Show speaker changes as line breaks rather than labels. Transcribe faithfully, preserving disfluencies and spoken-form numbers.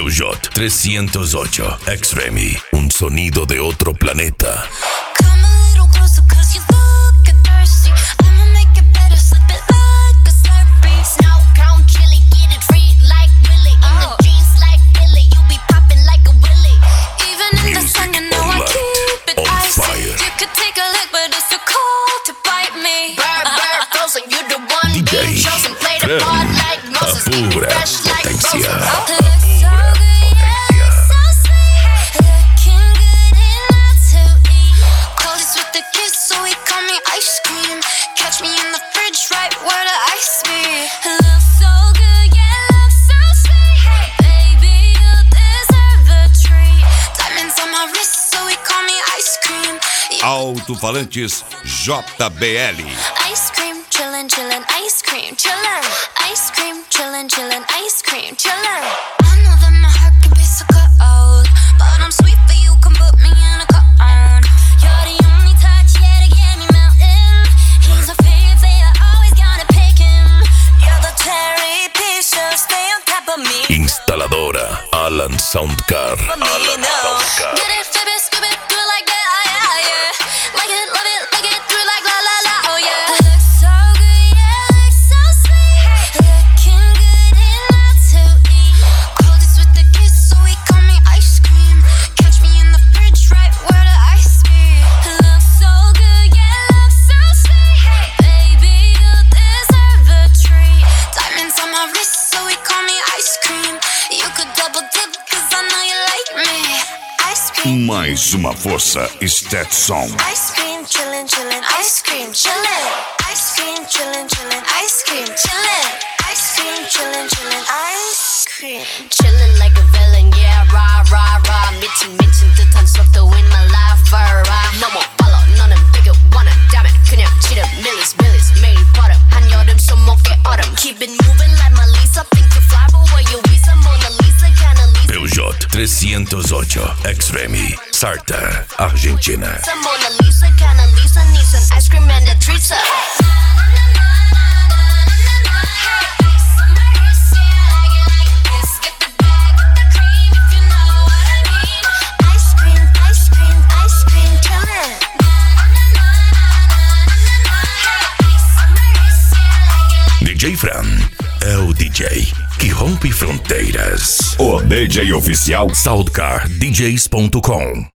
Peugeot trescientos ocho X-Remy, un sonido de otro planeta. A pura potencia.
Alto-falantes J B L.
Ice cream, chillin', chillin', ice cream, chillin'. Ice cream, chillin', chillin', ice cream, chillin'. I know that my heart can be so cold, but I'm sweet for you, can put me in a cone. You're the only touch, yeah, to get me melting. He's a favorite, always gotta pick him. You're the cherry piece, just stay on top of me.
Instaladora Alan Soundcar. Alan Soundcar.
Get it, flip it, scoop it, do it like that, yeah, yeah. Like it, love it, like it, do it like la la la, oh yeah. Look so good, yeah, look so sweet. Looking good enough to eat. Coldest with the kiss, so he call me ice cream. Catch me in the fridge, right where the ice be. Look so good, yeah, look so sweet. Baby, you deserve a treat. Diamonds on my wrist, so he call me ice cream. You could double dip, cause I know you like me. Ice cream.
Mais uma força Stetson.
Ice cream, chillin', chillin', ice cream, chillin'. Ice cream, chillin', chillin', ice cream, chillin'. Ice cream, chillin', chillin', ice cream. Chillin' like a villain, yeah, rah, rah, rah. 미친 미친 듯한 속도 in my life, right. No more follow, 너는 bigger, wanna damn it. 그냥 지름, millies, millies, 매일 버릇. 한여름 손목에 얼음. Keep it moving like my Lisa. Think you fly, but where you Visa, Mona Lisa, kinda Lisa.
Peugeot trescientos ocho X-Remy, Salta, Argentina.
Mona Lisa, kinda Lisa, needs an ice cream and a treat.
D J Fran é o D J que rompe fronteiras.
O D J oficial
Soundcar D Js ponto com